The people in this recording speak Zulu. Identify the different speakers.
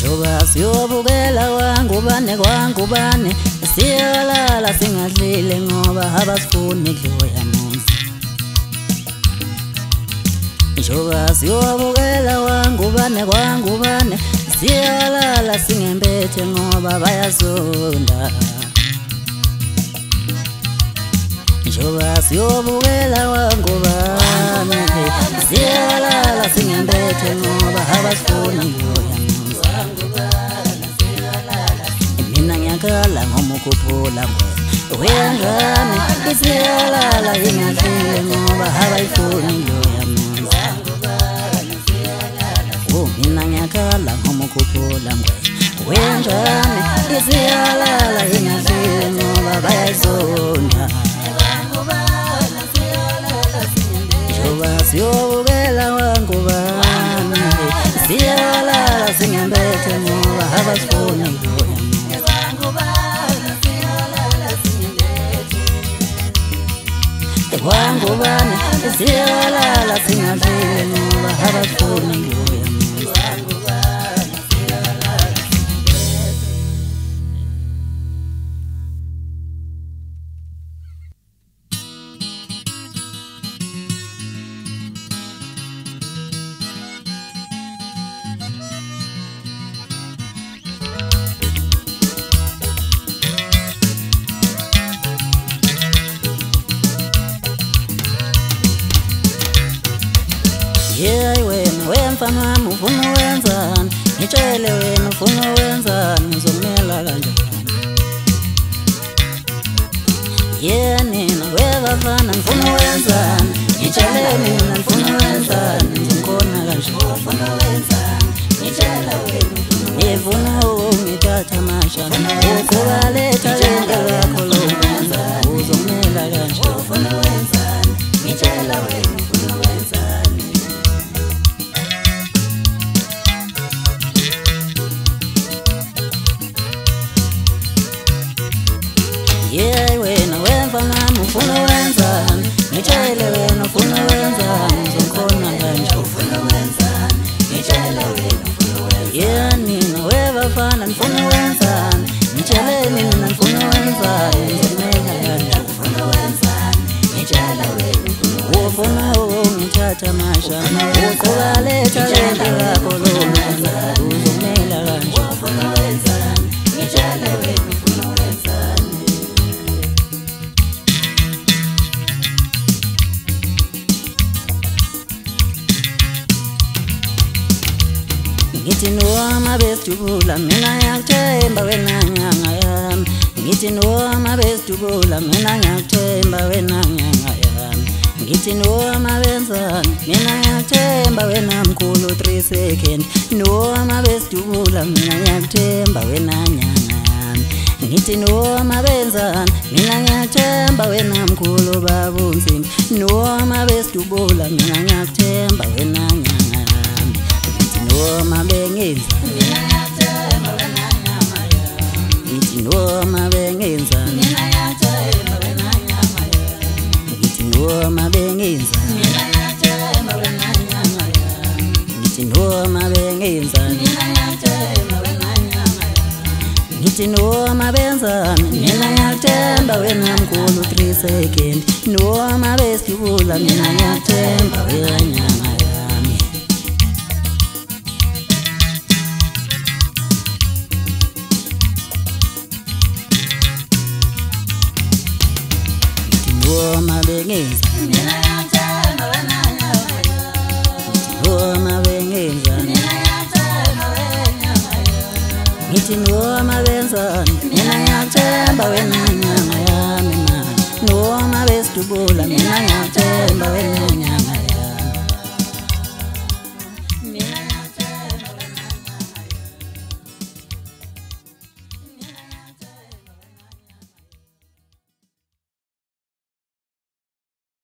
Speaker 1: Njoba siyobukela wangubane kwangubane siyolala singadlile ngoba abasifuni idlo yamuzi. Njoba siyobukela wangubane kwangubane siyolala singembethe ngoba bayazonda. Njoba siyobukela wangubane siyolala singembethe ngoba abasifuni idlo yamuzi. Mina ngiyakhala ngoma ukhuphula wengane isiyolala ingadlile ngoba abayifuni idlo yamuzi. Mina ngiyakhala ngoma ukhuphula wengane isiyolala ingadlile ngoba bayayizonda. Njoba siyobukela wangubane siyolala singembethe ngoba abasifuni idlo yamuzi. Wangubane siyolala singadlile ngoba abasifuni idlo yamuzi. Yeah, wemfana wami ufuna wenzani? Ngitshele wena ufuna wenzani? Ngizomela kanjani? Yeah, nina webafana ngifuna wenzani? Ngitshele mina ngifuna wenzani? Ngizomkhona kanjani? Ufuna wenzani? Ngitshela wena ngifuna ungithatha mashana uqobaletha lento yakho lokwenza uzomela kanjani? Ufuna wenzani? Ngitshela wena ufuna wenzani? Yeah, wena wemfana wami ufuna wenzani? Ngitshele wena ufuna wenzani? Ngizomkhona kanjani? Ufuna wenzani? Ngitshele wena ufuna wenzani? Yeah, nina webafana ngifuna wenzani? Ngitshele mina ngifuna wenzani? Ngizomela kanjani? Ufuna wenzani? Ngitshele wena ufuna ungithatha mashana uqobaletha lento yakho lokwenza uzomela kanjani? Ufuna wenzani? Ngitshele wena ufuna wenzani? Ngithi noma besidubula mina ngiyakuthemba wena nyanga yami. Ngithi noma besidubula mina ngiyakuthemba wena nyanga yami. Ngithi noma benzani mina ngiyakuthemba wena mkhulu 3 second. Noma besidubula mina ngiyakuthemba wena nyanga yami. Ngithi noma benzani mina ngiyakuthemba wena mkhulu babunzima. Noma besidubula mina ngiyakuthemba wena nyanga yami. Noma bengenza mina ngiyathemba wena nyama yami. Ngithi noma bengenza mina ngiyathemba wena nyama yami. Ngithi noma bengenza mina ngiyathemba wena nyama yami. Ngithi noma bengenza mina ngiyathemba wena nyama yami. Ngithi noma benzani mina ngiyathemba wena mkhulu 3 second. Noma besidubula mina ngiyathemba wena nyama yami. Noma bengenza mina ngiyathemba wena nyama yami. Noma bengenza mina ngiyathemba wena nyama yami. Ngithi noma benzani mina ngiyathemba wena nyama yami. Noma besidubula mina ngiyathemba wena nyama.